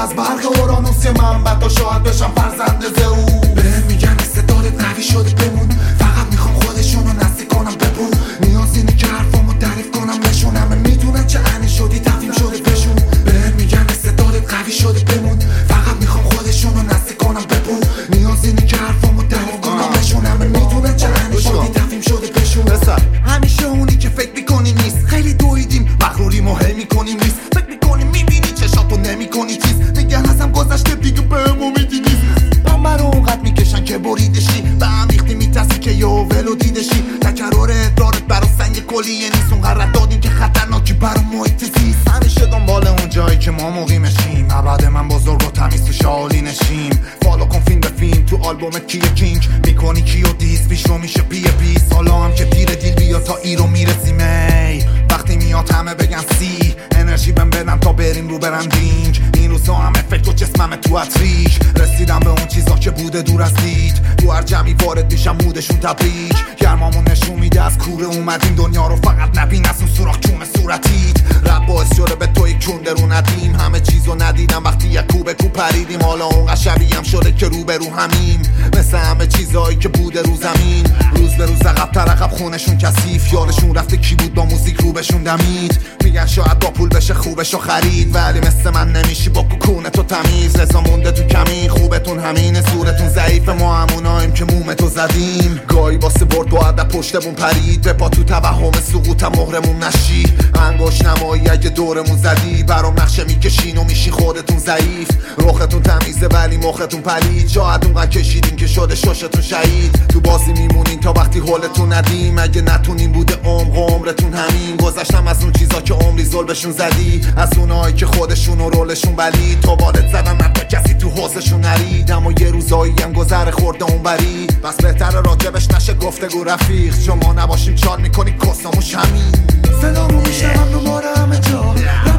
از برق اورانوس منبع تا شاید بشم فرزند زئو. بهم میگن استعدادت قوی شده بمون، فقط میخوام خودشونو نزدیک کنم ببون. نیازی اینه که حرفامو تعریف کنم بهشون، همه میدونن چه عنی شدی تفهیم شده بهشون. بهم میگن استعدادت قوی شده بمون، فقط میخوام خودشونو نزدیک کنم ببون. نیازی اینه که حرفامو تعریف کنم بهشون، همه میدونن چه عنی شدی تفهیم شده بهشون. همیشه اونی که فکر میکنی نیست، خیلی دویدیم مغروری مهم میکنیم نیست. فکر میکنی میبینی چشاتو نمیکنی چیز، میگن ازم گذشته دیگه بهم امیدی نیست. من رو اونقدر میکشن که بریدشی، به هم ریختی میترسی که یه ولو دیدشی. تکرار ادرارت برا سنگ کلیه نیست، اونقدر رد دادیم که خطرناکی برا محیط زیست. همیشه دنبال اون جایی که ما مقیمشیم، ابد من بزرگ و تمیز تو شالی نشیم. فالو کن فیلم به فیلم تو آلبومت کیه کینگ، میکنی کیو دیس پیش رو میشه پیه پیس. حالا هم که پیر دیل بیا تا ایرو میرسیم. وقتی میاد همه بگن سی، انرژی بهم بدن تا بریم رو برندینگ. این روزا همه فکر و جسمم تو اتریک، رسیدم به اون چیزا که بوده دور از دید. تو هر جمعی وارد میشم مودشون تبریک، گرمامون نشون میده از کوره اومدیم. دنیا رو فقط نبین از اون سوراخ چوم صورتیت. رب باعث شده به توی کونده رو ندیم، همه چیزو ندیدم وقتی یک کوبه کو پریدیم. حالا اون شبیه هم شده که رو به رو همیم، مثل همه چیزایی که بوده رو زمین. روز به روز عقب خونشون کثیف، یادشون رفته کی بود با موزیک رو بهشون دمید. میگن شاید با پول بشه خوبشو خرید، ولی مثل من نمیشی با کوکونه تو تمیز. لذا مونده تو کمی خوبتون همینه، صورتون ضعیف، ما هموناییم که مومتو زدیم. گاهی واسه برد با ادب پشتمون پرید، به پا تو توهم سقوطم مهرمون نشی. انگوش نمایی اگه دورمون زدی، برام نقشه میکشین و میشی خودتون ضعیف. رختون تمیزه ولی مختون پلید، شاید اونقدر کشیدین که شده ششتون شهید. تو بازی میمونین تا وقتی حالتون ندیم، اگه نتونین بوده عمرتون همین. گذشتم از اون چیزا که عمری زلبشون زدی، از اونایی که خودشون و رولشون بلید. تا والد زدن حتی کسی تو حوزشون نرید، اما یه روزایی هم گذر خورده اون بری. بس بهتره راجبش نشه گفتگو رفیق، شما نباشیم چال میکنی کساموش همین. صدامو میشنم دوباره همه جا،